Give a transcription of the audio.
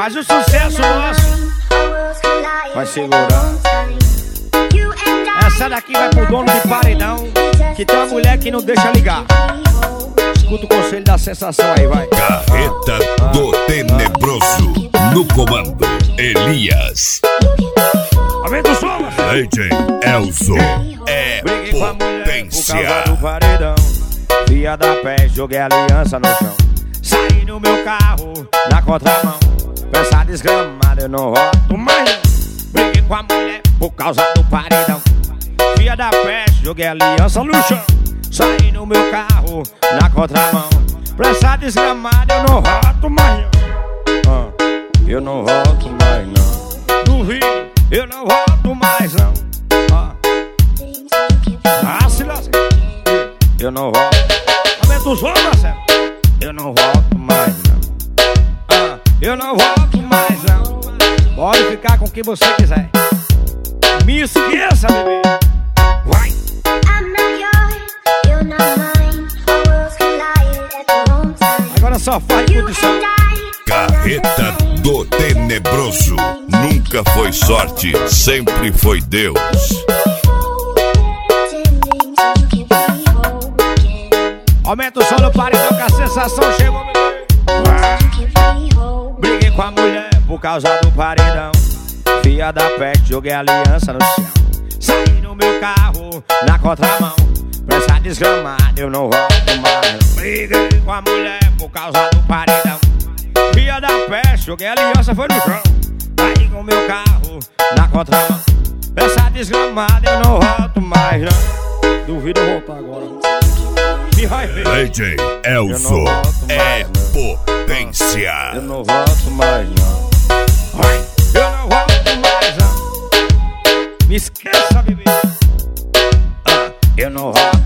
Faz o sucesso nosso. Vai segurando. Essa daqui vai pro dono de paredão, que tem uma mulher que não deixa ligar. Escuta o conselho da sensação aí, vai. Carreta do Tenebroso. No comando, Elias. Aumenta o som, DJ Elzo. É potência. Do paredão. Via da pé, joguei a aliança no chão. Saí no meu carro, na contramão. Peça desgramada, eu não rodo mais não. Briguei com a mulher por causa do paredão. Via da pé, joguei a aliança no chão. Saí no meu carro, na contramão. Peça desgramada, eu não rodo mais não. Eu não rodo mais não. Duvido, eu não rodo mais não. Se lasca. Eu não rodo. Aumenta o som, Marcelo. Eu não volto mais não. Eu não volto mais não. Pode ficar com quem você quiser. Me esqueça, bebê. Vai. Agora só faz condição. Carreta do Tenebroso. Nunca foi sorte, sempre foi Deus. Aumenta o som no paredão que a sensação chegou, bebê. Briguei com a mulher por causa do paredão. Fia da peste, joguei a aliança no chão. Saí no meu carro, na contramão. Pressa desgramada, eu não volto mais. Briguei com a mulher por causa do paredão. Fia da peste, joguei a aliança, foi no chão. Saí com meu carro, na contramão. Pressa desgramada, eu não volto mais não. Duvido eu voltar agora. DJ Elzo é potência. Eu não volto mais não. Eu não volto mais não. Me esqueça, bebê. Eu não volto.